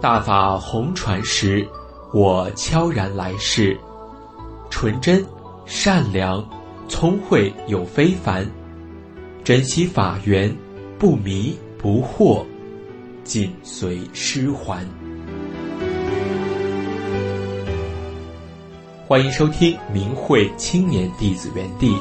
大法红传时，我悄然来世。纯真、善良、聪慧又非凡，珍惜法缘，不迷不惑，紧随师还。欢迎收听明慧青年弟子园地。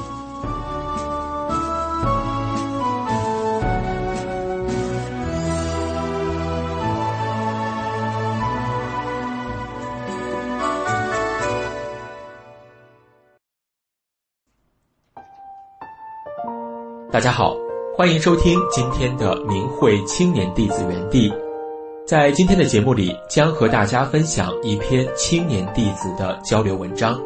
大家好，欢迎收听今天的明慧青年弟子园地。在今天的节目里，将和大家分享一篇青年弟子的交流文章。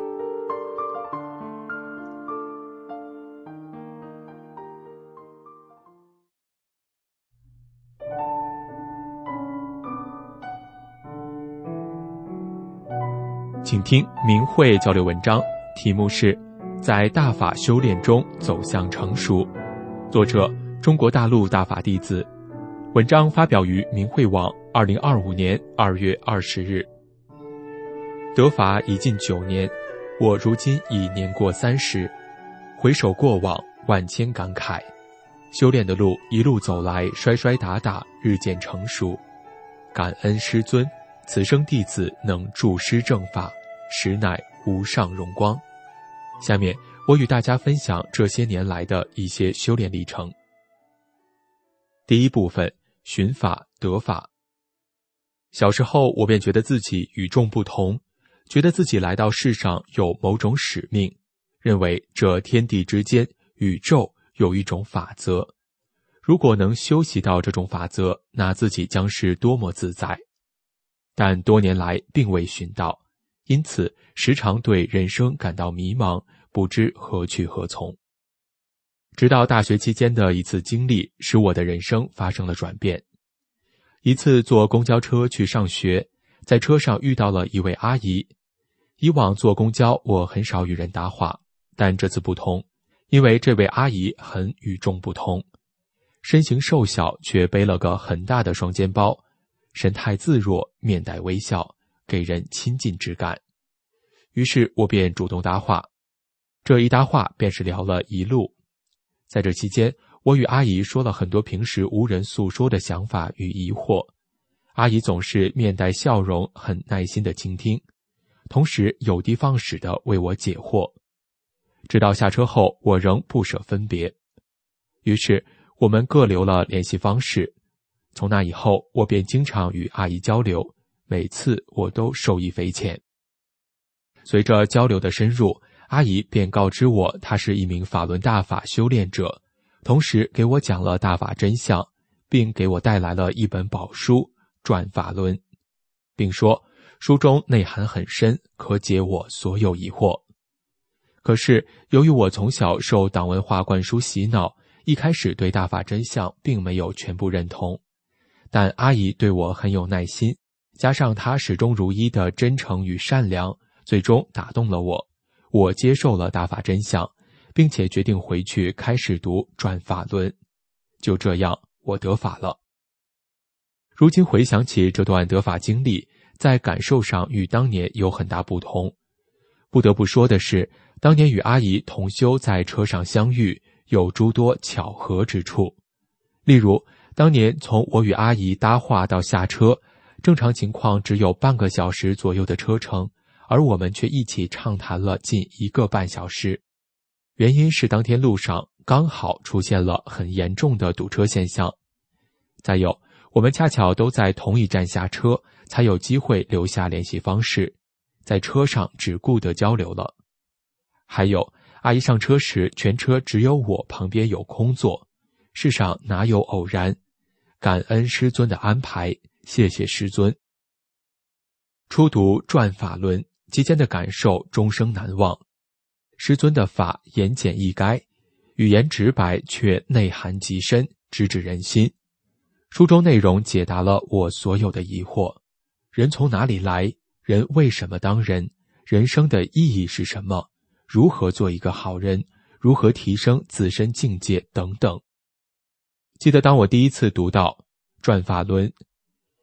请听明慧交流文章，题目是在大法修炼中走向成熟，作者中国大陆大法弟子。文章发表于明慧网2025年2月20日。得法已近9年，我如今已年过30，回首过往，万千感慨。修炼的路一路走来，摔摔打打，日渐成熟。感恩师尊，此生弟子能助师正法，实乃无上荣光。下面我与大家分享这些年来的一些修炼历程。第一部分，寻法得法。小时候我便觉得自己与众不同，觉得自己来到世上有某种使命，认为这天地之间，宇宙有一种法则，如果能修习到这种法则，那自己将是多么自在。但多年来并未寻到，因此时常对人生感到迷茫，不知何去何从。直到大学期间的一次经历，使我的人生发生了转变。一次坐公交车去上学，在车上遇到了一位阿姨。以往坐公交我很少与人搭话，但这次不同，因为这位阿姨很与众不同。身形瘦小，却背了个很大的双肩包，神态自若，面带微笑，给人亲近之感。于是我便主动搭话，这一搭话便是聊了一路。在这期间，我与阿姨说了很多平时无人诉说的想法与疑惑，阿姨总是面带笑容，很耐心地倾听，同时有的放矢地为我解惑。直到下车后，我仍不舍分别。于是我们各留了联系方式。从那以后，我便经常与阿姨交流，每次我都受益匪浅。随着交流的深入，阿姨便告知我她是一名法轮大法修炼者，同时给我讲了大法真相，并给我带来了一本宝书《转法轮》，并说书中内涵很深，可解我所有疑惑。可是由于我从小受党文化灌输洗脑，一开始对大法真相并没有全部认同，但阿姨对我很有耐心，加上她始终如一的真诚与善良，最终打动了我。我接受了大法真相，并且决定回去开始读《转法轮》。就这样，我得法了。如今回想起这段得法经历，在感受上与当年有很大不同。不得不说的是，当年与阿姨同修在车上相遇，有诸多巧合之处。例如，当年从我与阿姨搭话到下车，正常情况只有半个小时左右的车程，而我们却一起畅谈了近1个半小时。原因是当天路上刚好出现了很严重的堵车现象。再有，我们恰巧都在同一站下车，才有机会留下联系方式，在车上只顾得交流了。还有，阿姨上车时，全车只有我旁边有空座，世上哪有偶然？感恩师尊的安排，谢谢师尊。初读《转法轮》期间的感受终生难忘。师尊的法言简意赅，语言直白却内涵极深，直指人心。书中内容解答了我所有的疑惑：人从哪里来？人为什么当人？人生的意义是什么？如何做一个好人？如何提升自身境界等等。记得当我第一次读到《转法轮》，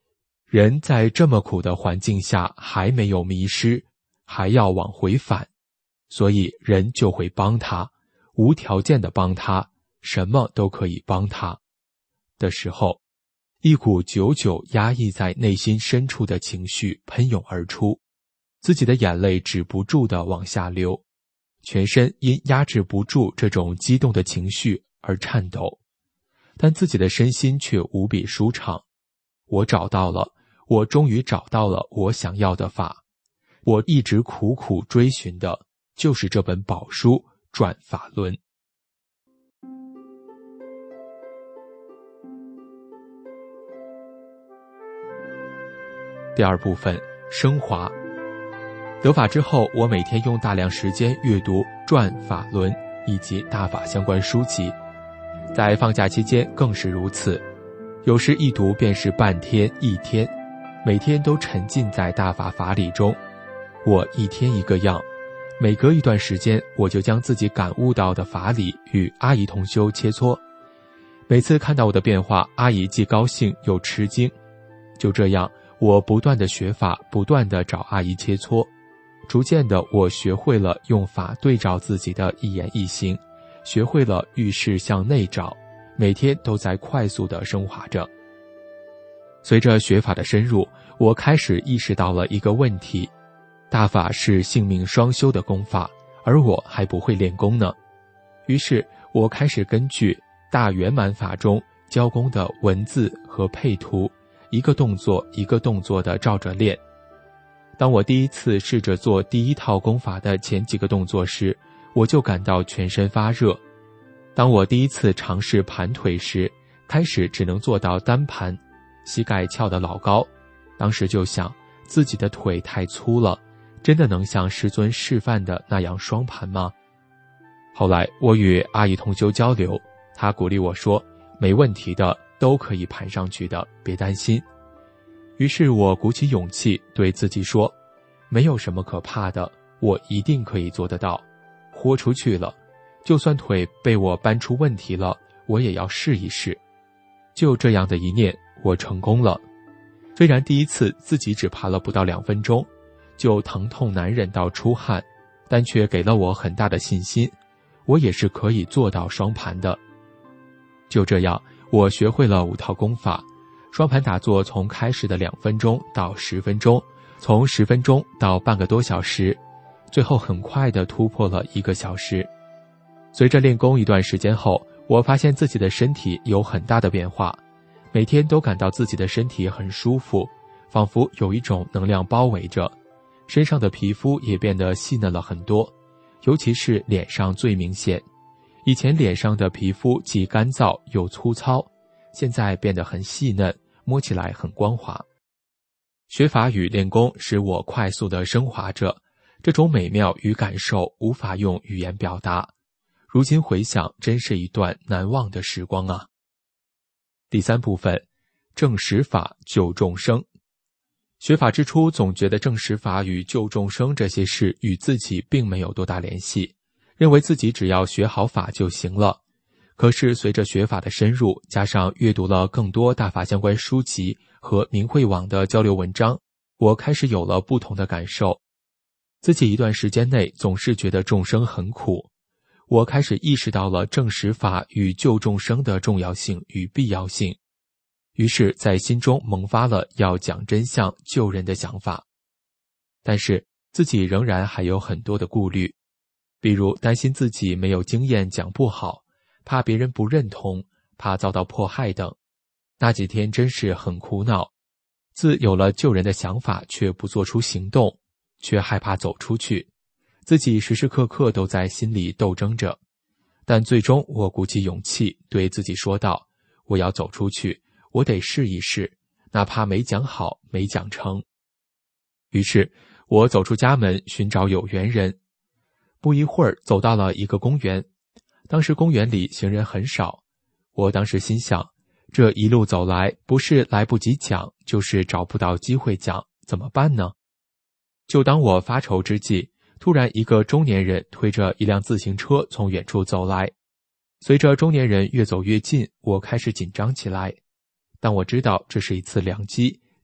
人在这么苦的环境下还没有迷失，还要往回返，所以人就会帮他，无条件的帮他，什么都可以帮他的时候，一股久久压抑在内心深处的情绪喷涌而出，自己的眼泪止不住地往下流，全身因压制不住这种激动的情绪而颤抖，但自己的身心却无比舒畅。我终于找到了我想要的法，我一直苦苦追寻的就是这本宝书《转法轮》。第二部分，升华。得法之后，我每天用大量时间阅读《转法轮》以及大法相关书籍，在放假期间更是如此，有时一读便是半天一天，每天都沉浸在大法法理中。我一天一个样，每隔一段时间我就将自己感悟到的法理与阿姨同修切磋，每次看到我的变化，阿姨既高兴又吃惊。就这样，我不断的学法，不断的找阿姨切磋，逐渐的我学会了用法对照自己的一言一行，学会了遇事向内找，每天都在快速的升华着。随着学法的深入，我开始意识到了一个问题，大法是性命双修的功法，而我还不会练功呢。于是我开始根据大圆满法中教功的文字和配图，一个动作一个动作的照着练。当我第一次试着做第一套功法的前几个动作时，我就感到全身发热。当我第一次尝试盘腿时，开始只能做到单盘，膝盖翘得老高，当时就想自己的腿太粗了，真的能像师尊示范的那样双盘吗？后来我与阿姨同修交流，她鼓励我说，没问题的，都可以盘上去的，别担心。于是我鼓起勇气对自己说，没有什么可怕的，我一定可以做得到，豁出去了，就算腿被我搬出问题了，我也要试一试。就这样的一念，我成功了。虽然第一次自己只爬了不到2分钟，就疼痛难忍到出汗，但却给了我很大的信心，我也是可以做到双盘的。就这样，我学会了5套功法，双盘打坐从开始的2分钟到10分钟，从10分钟到半个多小时，最后很快地突破了1个小时。随着练功一段时间后，我发现自己的身体有很大的变化，每天都感到自己的身体很舒服，仿佛有一种能量包围着，身上的皮肤也变得细嫩了很多，尤其是脸上最明显。以前脸上的皮肤既干燥又粗糙，现在变得很细嫩，摸起来很光滑。学法与练功使我快速地升华着，这种美妙与感受无法用语言表达。如今回想，真是一段难忘的时光啊。第3部分，正实法救众生。学法之初，总觉得正实法与救众生这些事与自己并没有多大联系，认为自己只要学好法就行了。可是随着学法的深入，加上阅读了更多大法相关书籍和明慧网的交流文章，我开始有了不同的感受。自己一段时间内总是觉得众生很苦，我开始意识到了正实法与救众生的重要性与必要性，于是在心中萌发了要讲真相救人的想法。但是自己仍然还有很多的顾虑，比如担心自己没有经验讲不好，怕别人不认同，怕遭到迫害等。那几天真是很苦恼，自有了救人的想法却不做出行动，却害怕走出去，自己时时刻刻都在心里斗争着。但最终我鼓起勇气对自己说道，我要走出去，我得试一试，哪怕没讲好，没讲成。于是我走出家门寻找有缘人，不一会儿走到了一个公园，当时公园里行人很少，我当时心想，这一路走来，不是来不及讲，就是找不到机会讲，怎么办呢？就当我发愁之际，突然一个中年人推着一辆自行车从远处走来，随着中年人越走越近，我开始紧张起来。但我知道这是一次良机，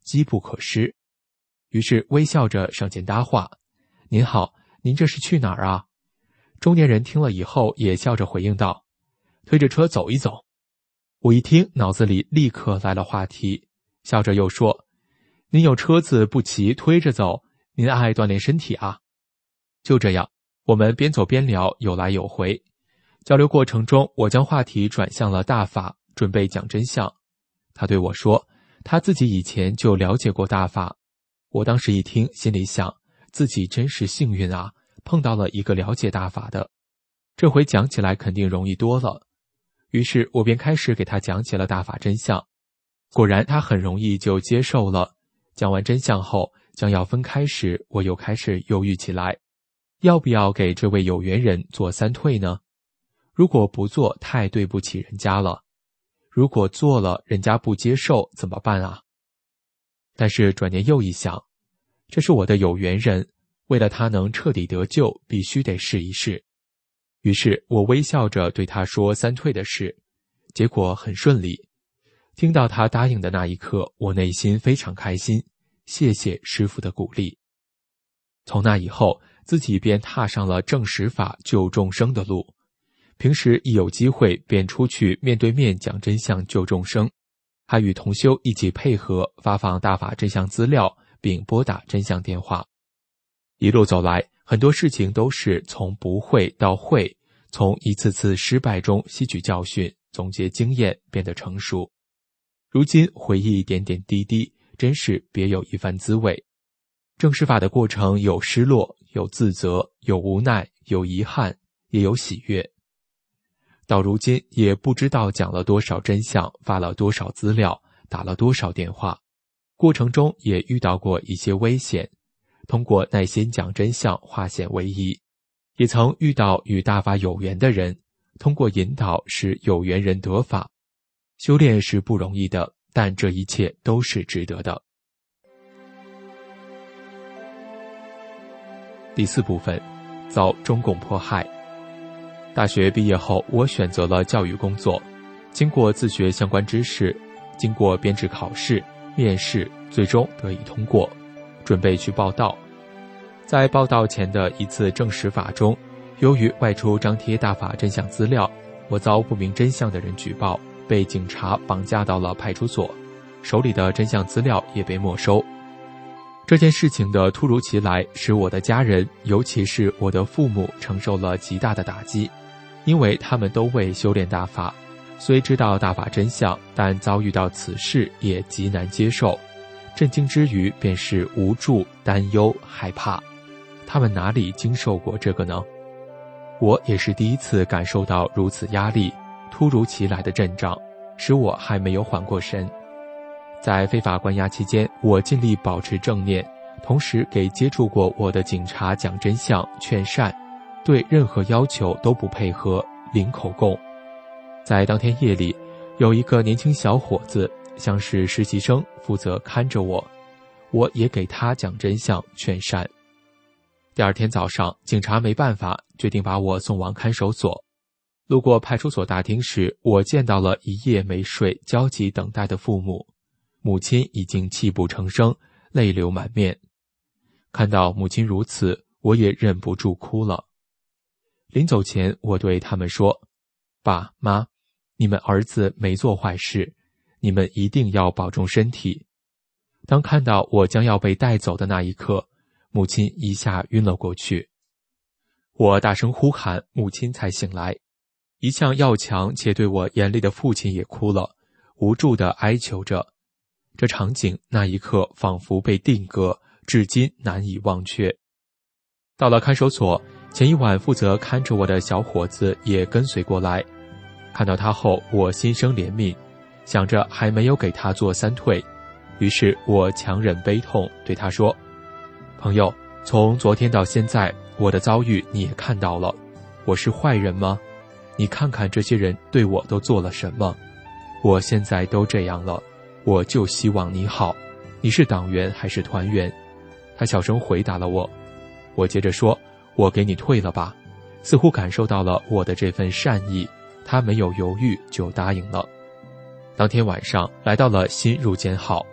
机不可失。于是微笑着上前搭话：您好，您这是去哪儿啊？中年人听了以后也笑着回应道：推着车走一走。我一听，脑子里立刻来了话题，笑着又说：您有车子不骑，推着走，您爱锻炼身体啊。就这样，我们边走边聊，有来有回。交流过程中，我将话题转向了大法，准备讲真相。他对我说，他自己以前就了解过大法。我当时一听，心里想，自己真是幸运啊，碰到了一个了解大法的，这回讲起来肯定容易多了。于是我便开始给他讲起了大法真相。果然他很容易就接受了。讲完真相后，将要分开时，我又开始犹豫起来，要不要给这位有缘人做三退呢？如果不做，太对不起人家了；如果做了，人家不接受怎么办啊？但是转念又一想，这是我的有缘人，为了他能彻底得救，必须得试一试。于是我微笑着对他说三退的事，结果很顺利。听到他答应的那一刻，我内心非常开心，谢谢师父的鼓励。从那以后，自己便踏上了证实法救众生的路。平时一有机会便出去面对面讲真相救众生，还与同修一起配合发放大法真相资料，并拨打真相电话。一路走来，很多事情都是从不会到会，从一次次失败中吸取教训，总结经验，变得成熟。如今回忆点点滴滴，真是别有一番滋味。证实法的过程有失落，有自责，有无奈，有遗憾，也有喜悦。到如今也不知道讲了多少真相，发了多少资料，打了多少电话，过程中也遇到过一些危险，通过耐心讲真相化险为夷。也曾遇到与大法有缘的人，通过引导使有缘人得法。修炼是不容易的，但这一切都是值得的。第4部分，遭中共迫害。大学毕业后，我选择了教育工作，经过自学相关知识，经过编制考试、面试，最终得以通过，准备去报到。在报到前的一次证实法中，由于外出张贴大法真相资料，我遭不明真相的人举报，被警察绑架到了派出所，手里的真相资料也被没收。这件事情的突如其来，使我的家人，尤其是我的父母承受了极大的打击，因为他们都未修炼大法，虽知道大法真相，但遭遇到此事也极难接受。震惊之余便是无助、担忧、害怕。他们哪里经受过这个呢？我也是第一次感受到如此压力，突如其来的阵仗，使我还没有缓过神。在非法关押期间，我尽力保持正念，同时给接触过我的警察讲真相、劝善，对任何要求都不配合，零口供。在当天夜里，有一个年轻小伙子，像是实习生，负责看着我，我也给他讲真相、劝善。第二天早上，警察没办法，决定把我送往看守所。路过派出所大厅时，我见到了一夜没睡、焦急等待的父母。母亲已经泣不成声，泪流满面。看到母亲如此，我也忍不住哭了。临走前，我对他们说：爸妈，你们儿子没做坏事，你们一定要保重身体。当看到我将要被带走的那一刻，母亲一下晕了过去。我大声呼喊，母亲才醒来。一向要强且对我严厉的父亲也哭了，无助地哀求着。这场景那一刻仿佛被定格，至今难以忘却。到了看守所，前一晚负责看着我的小伙子也跟随过来。看到他后，我心生怜悯，想着还没有给他做三退，于是我强忍悲痛对他说：朋友，从昨天到现在，我的遭遇你也看到了，我是坏人吗？你看看这些人对我都做了什么，我现在都这样了，我就希望你好，你是党员还是团员？他小声回答了我。我接着说：我给你退了吧。似乎感受到了我的这份善意，他没有犹豫就答应了。当天晚上来到了新入监号，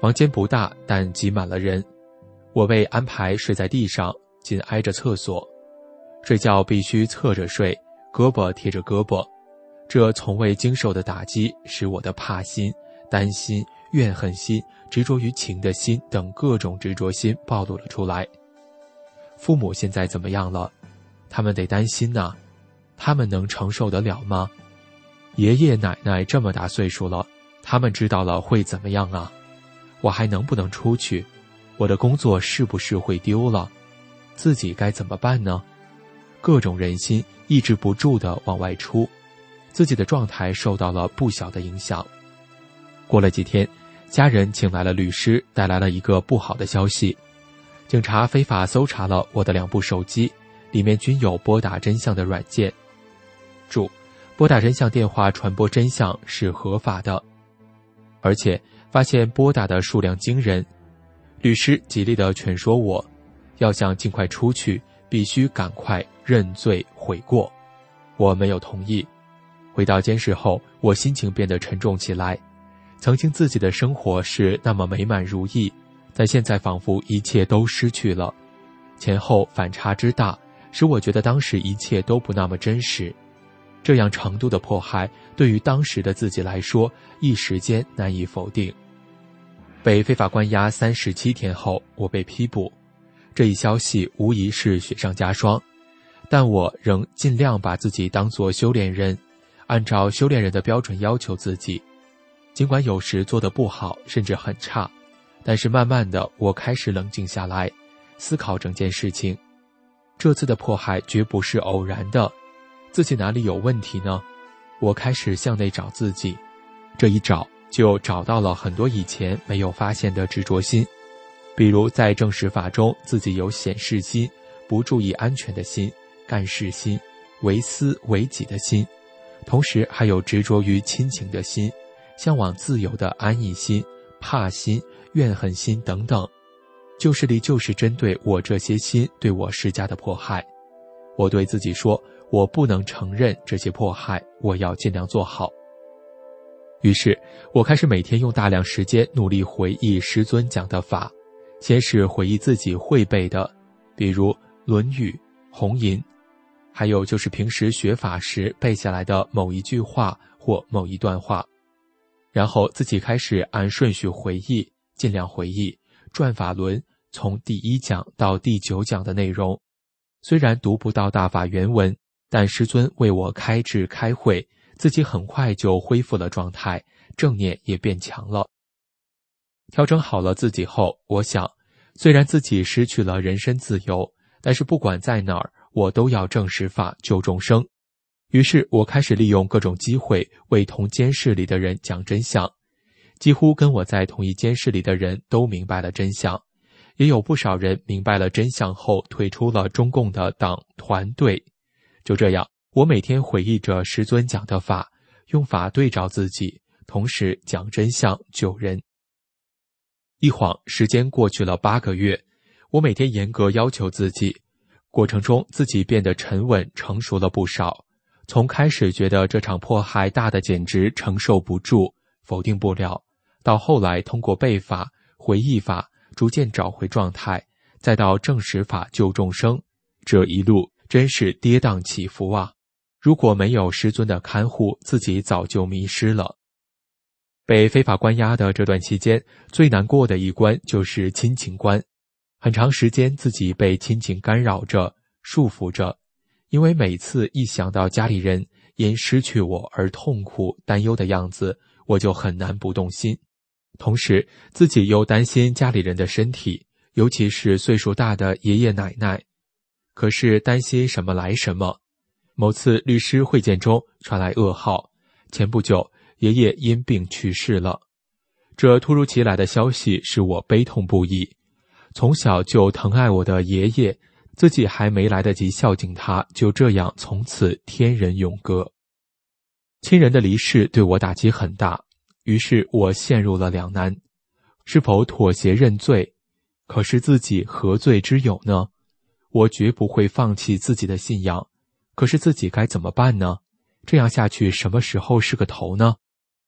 房间不大，但挤满了人。我被安排睡在地上，紧挨着厕所。睡觉必须侧着睡，胳膊贴着胳膊。这从未经受的打击，使我的怕心、担心、怨恨心、执着于情的心等各种执着心暴露了出来。父母现在怎么样了？他们得担心啊，他们能承受得了吗？爷爷奶奶这么大岁数了，他们知道了会怎么样啊？我还能不能出去？我的工作是不是会丢了？自己该怎么办呢？各种人心抑制不住地往外出，自己的状态受到了不小的影响。过了几天，家人请来了律师，带来了一个不好的消息。警察非法搜查了我的2部手机，里面均有拨打真相的软件。注：拨打真相电话传播真相是合法的，而且发现拨打的数量惊人。律师极力地劝说我，要想尽快出去，必须赶快认罪悔过。我没有同意。回到监室后，我心情变得沉重起来。曾经自己的生活是那么美满如意，但现在仿佛一切都失去了。前后反差之大，使我觉得当时一切都不那么真实。这样程度的迫害，对于当时的自己来说，一时间难以否定。被非法关押37天后，我被批捕。这一消息无疑是雪上加霜，但我仍尽量把自己当作修炼人，按照修炼人的标准要求自己。尽管有时做得不好，甚至很差，但是慢慢的我开始冷静下来，思考整件事情。这次的迫害绝不是偶然的，自己哪里有问题呢？我开始向内找自己，这一找就找到了很多以前没有发现的执着心。比如在正史法中，自己有显示心、不注意安全的心、干事心、为私为己的心，同时还有执着于亲情的心、向往自由的安逸心、怕心、怨恨心等等。旧势力就是针对我这些心对我施加的迫害。我对自己说，我不能承认这些迫害，我要尽量做好。于是我开始每天用大量时间努力回忆师尊讲的法，先是回忆自己会背的，比如《论语》《红银》，还有就是平时学法时背下来的某一句话或某一段话。然后自己开始按顺序回忆，尽量回忆转法轮从第1讲到第9讲的内容。虽然读不到大法原文，但师尊为我开智开慧，自己很快就恢复了状态，正念也变强了。调整好了自己后，我想，虽然自己失去了人身自由，但是不管在哪儿，我都要正实法救众生。于是我开始利用各种机会为同监室里的人讲真相。几乎跟我在同一监室里的人都明白了真相，也有不少人明白了真相后退出了中共的党团队。就这样，我每天回忆着师尊讲的法，用法对照自己，同时讲真相救人。一晃时间过去了8个月，我每天严格要求自己，过程中自己变得沉稳成熟了不少。从开始觉得这场迫害大的简直承受不住，否定不了，到后来通过背法、回忆法逐渐找回状态，再到正实法救众生，这一路真是跌宕起伏啊！如果没有师尊的看护，自己早就迷失了。被非法关押的这段期间，最难过的一关就是亲情关。很长时间自己被亲情干扰着、束缚着，因为每次一想到家里人因失去我而痛苦担忧的样子，我就很难不动心。同时自己又担心家里人的身体，尤其是岁数大的爷爷奶奶。可是担心什么来什么。某次律师会见中传来噩耗，前不久爷爷因病去世了。这突如其来的消息使我悲痛不已。从小就疼爱我的爷爷，自己还没来得及孝敬他，就这样从此天人永隔。亲人的离世对我打击很大，于是我陷入了两难，是否妥协认罪？可是自己何罪之有呢？我绝不会放弃自己的信仰，可是自己该怎么办呢？这样下去什么时候是个头呢？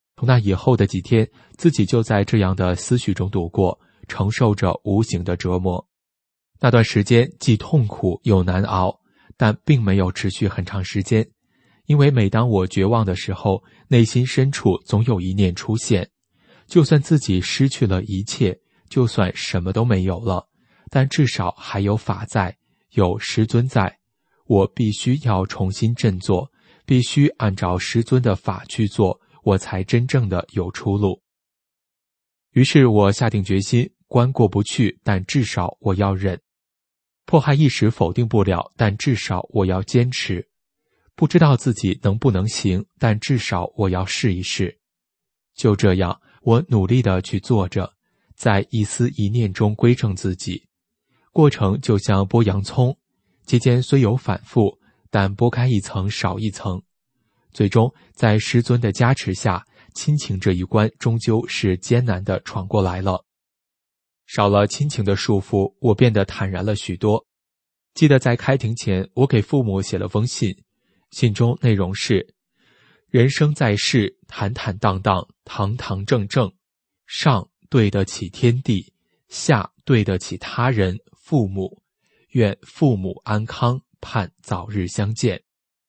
从那以后的几天，自己就在这样的思绪中度过，承受着无形的折磨。那段时间既痛苦又难熬，但并没有持续很长时间，因为每当我绝望的时候，内心深处总有一念出现，就算自己失去了一切，就算什么都没有了，但至少还有法在，有师尊在，我必须要重新振作，必须按照师尊的法去做，我才真正的有出路。于是我下定决心，关过不去，但至少我要忍。迫害一时否定不了，但至少我要坚持。不知道自己能不能行，但至少我要试一试。就这样，我努力地去做着，在一思一念中归正自己。过程就像剥洋葱，期间虽有反复，但剥开一层少一层。最终在师尊的加持下，亲情这一关终究是艰难地闯过来了。少了亲情的束缚，我变得坦然了许多。记得在开庭前，我给父母写了封信，信中内容是：人生在世，坦坦荡荡，堂堂正正，上对得起天地，下对得起他人父母，愿父母安康，盼早日相见。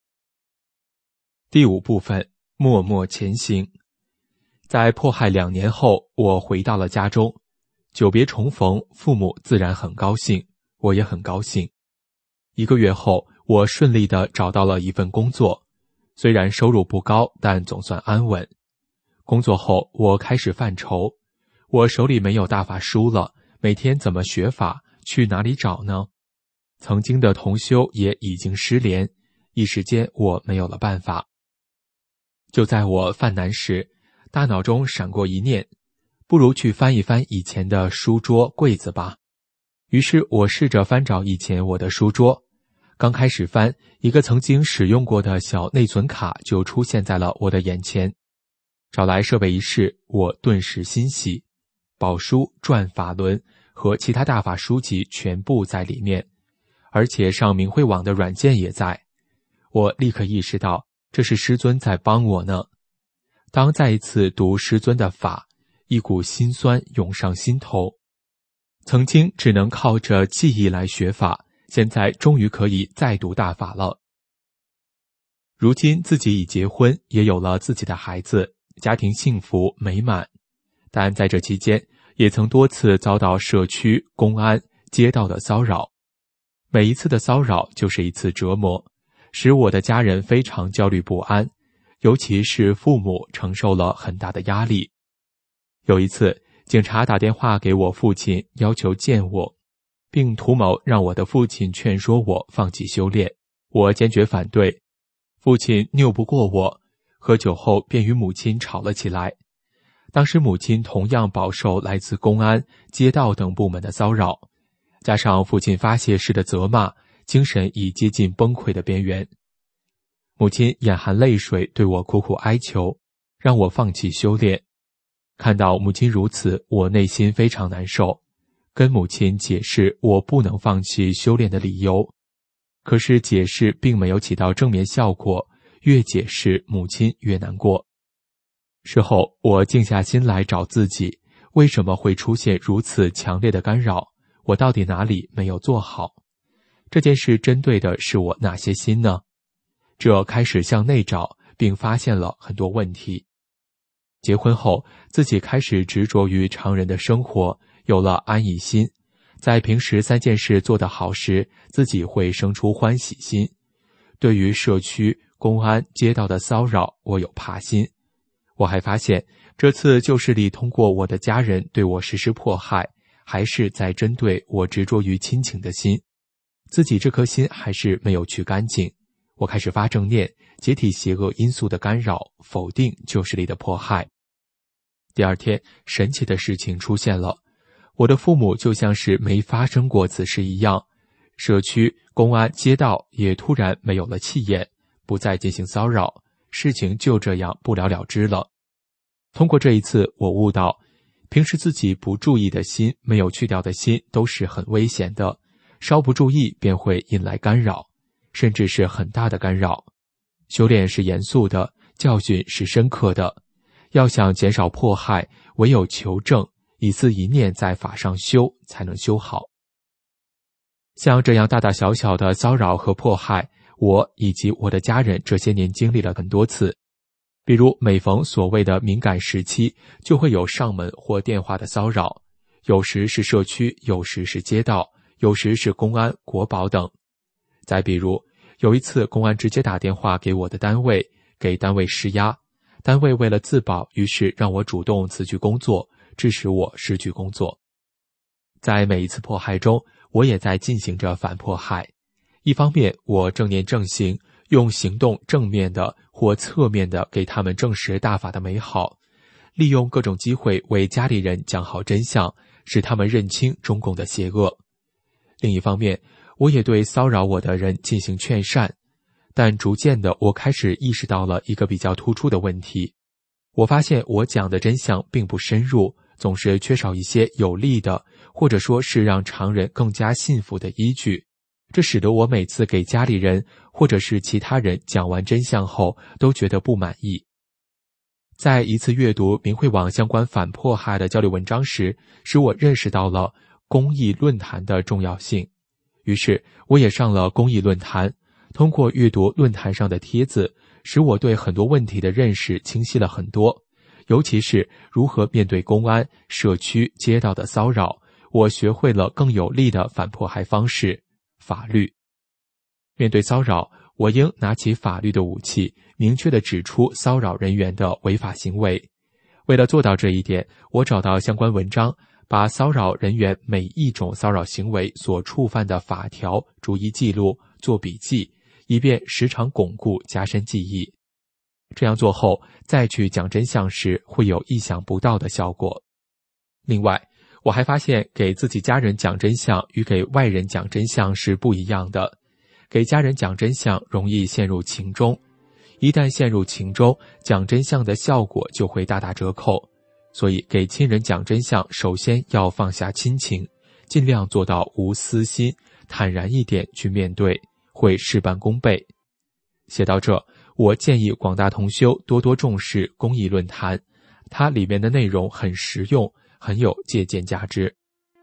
第5部分，默默前行。在迫害2年后，我回到了家中。久别重逢，父母自然很高兴，我也很高兴。1个月后，我顺利地找到了一份工作，虽然收入不高，但总算安稳。工作后，我开始犯愁，我手里没有大法书了，每天怎么学法，去哪里找呢？曾经的同修也已经失联，一时间我没有了办法。就在我犯难时，大脑中闪过一念，不如去翻一翻以前的书桌柜子吧。于是我试着翻找以前我的书桌，刚开始翻，一个曾经使用过的小内存卡就出现在了我的眼前。找来设备一试，我顿时欣喜，宝书、转法轮和其他大法书籍全部在里面，而且上明慧网的软件也在。我立刻意识到，这是师尊在帮我呢。当再一次读师尊的法，一股心酸涌上心头。曾经只能靠着记忆来学法，现在终于可以再读大法了。如今自己已结婚，也有了自己的孩子，家庭幸福美满。但在这期间，也曾多次遭到社区、公安、街道的骚扰。每一次的骚扰就是一次折磨，使我的家人非常焦虑不安，尤其是父母承受了很大的压力。有一次，警察打电话给我父亲，要求见我，并图谋让我的父亲劝说我放弃修炼。我坚决反对，父亲拗不过我，喝酒后便与母亲吵了起来。当时母亲同样饱受来自公安、街道等部门的骚扰，加上父亲发泄式的责骂，精神已接近崩溃的边缘。母亲眼含泪水对我苦苦哀求，让我放弃修炼。看到母亲如此，我内心非常难受，跟母亲解释我不能放弃修炼的理由。可是解释并没有起到正面效果，越解释母亲越难过。事后我静下心来找自己，为什么会出现如此强烈的干扰？我到底哪里没有做好？这件事针对的是我哪些心呢？这开始向内找，并发现了很多问题。结婚后，自己开始执着于常人的生活，有了安逸心。在平时3件事做得好时，自己会生出欢喜心。对于社区、公安、街道的骚扰，我有怕心。我还发现，这次旧势力通过我的家人对我实施迫害，还是在针对我执着于亲情的心。自己这颗心还是没有去干净。我开始发正念，解体邪恶因素的干扰，否定旧势力的迫害。第2天，神奇的事情出现了，我的父母就像是没发生过此事一样，社区、公安、街道也突然没有了气焰，不再进行骚扰，事情就这样不了了之了。通过这一次，我悟到，平时自己不注意的心，没有去掉的心，都是很危险的，稍不注意便会引来干扰，甚至是很大的干扰。修炼是严肃的，教训是深刻的， 要想减少迫害，唯有求正，一思一念在法上修，才能修好。像这样大大小小的骚扰和迫害，我以及我的家人这些年经历了很多次。比如每逢所谓的敏感时期，就会有上门或电话的骚扰，有时是社区，有时是街道，有时是公安、国保等。再比如，有一次公安直接打电话给我的单位，给单位施压，单位为了自保，于是让我主动辞去工作，致使我失去工作。在每一次迫害中，我也在进行着反迫害。一方面，我正念正行，用行动正面的或侧面的给他们证实大法的美好，利用各种机会为家里人讲好真相，使他们认清中共的邪恶。另一方面，我也对骚扰我的人进行劝善，但逐渐的我开始意识到了一个比较突出的问题。我发现我讲的真相并不深入，总是缺少一些有力的，或者说是让常人更加信服的依据，这使得我每次给家里人或者是其他人讲完真相后都觉得不满意。在一次阅读明慧网相关反迫害的交流文章时，使我认识到了公益论坛的重要性。于是我也上了公益论坛，通过阅读论坛上的帖子，使我对很多问题的认识清晰了很多，尤其是如何面对公安、社区、街道的骚扰，我学会了更有力的反迫害方式——法律。面对骚扰，我应拿起法律的武器，明确地指出骚扰人员的违法行为。为了做到这一点，我找到相关文章，把骚扰人员每一种骚扰行为所触犯的法条逐一记录，做笔记，以便时常巩固加深记忆。这样做后，再去讲真相时会有意想不到的效果。另外，我还发现给自己家人讲真相与给外人讲真相是不一样的。给家人讲真相容易陷入情中，一旦陷入情中，讲真相的效果就会大打折扣。所以给亲人讲真相，首先要放下亲情，尽量做到无私心，坦然一点去面对，会事半功倍。写到这，我建议广大同修多多重视公益论坛，它里面的内容很实用，很有借鉴价值。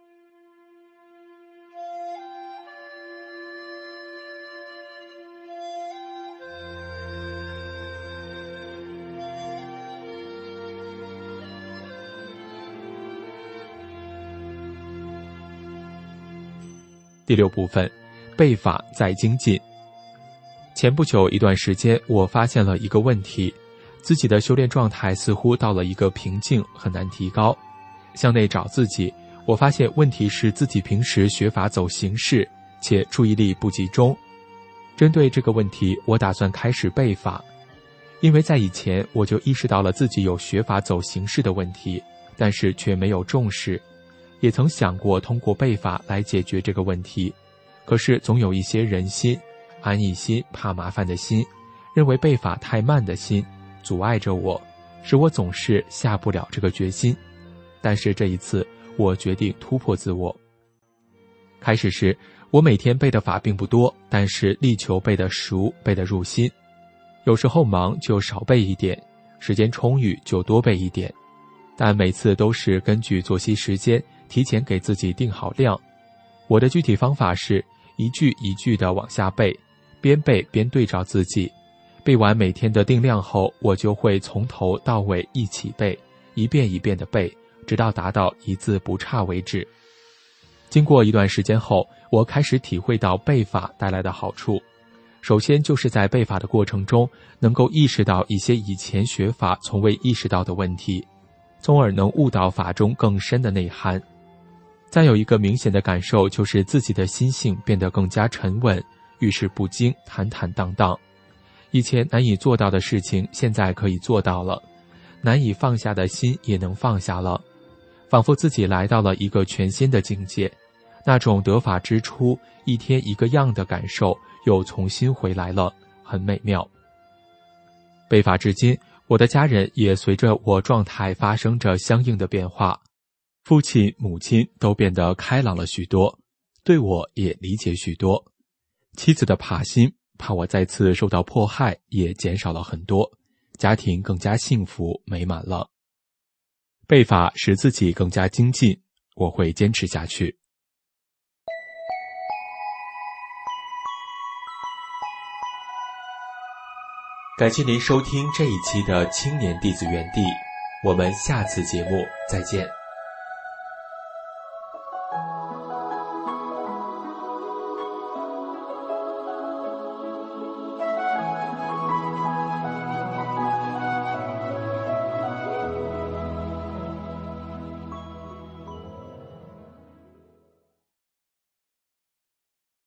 第6部分，背法在精进。前不久一段时间，我发现了一个问题，自己的修炼状态似乎到了一个瓶颈，很难提高。向内找自己，我发现问题是自己平时学法走形式，且注意力不集中。针对这个问题，我打算开始背法。因为在以前我就意识到了自己有学法走形式的问题，但是却没有重视，也曾想过通过背法来解决这个问题。可是总有一些人心、安逸心、怕麻烦的心，认为背法太慢的心，阻碍着我，使我总是下不了这个决心。但是这一次，我决定突破自我。开始时，我每天背的法并不多，但是力求背得熟，背得入心。有时候忙就少背一点，时间充裕就多背一点，但每次都是根据作息时间提前给自己定好量。我的具体方法是一句一句地往下背，边背边对照自己。背完每天的定量后，我就会从头到尾一起背，一遍一遍地背，直到达到一字不差为止。经过一段时间后，我开始体会到背法带来的好处。首先就是在背法的过程中，能够意识到一些以前学法从未意识到的问题，从而能悟到法中更深的内涵。再有一个明显的感受，就是自己的心性变得更加沉稳，遇事不惊，坦坦荡荡。以前难以做到的事情，现在可以做到了，难以放下的心也能放下了，仿佛自己来到了一个全新的境界。那种得法之初一天一个样的感受又重新回来了，很美妙。背法至今，我的家人也随着我状态发生着相应的变化，父亲、母亲都变得开朗了许多，对我也理解许多。妻子的怕心，怕我再次受到迫害，也减少了很多， 家庭更加幸福美满了。背法使自己更加精进，我会坚持下去。感谢您收听这一期的青年弟子园地，我们下次节目再见。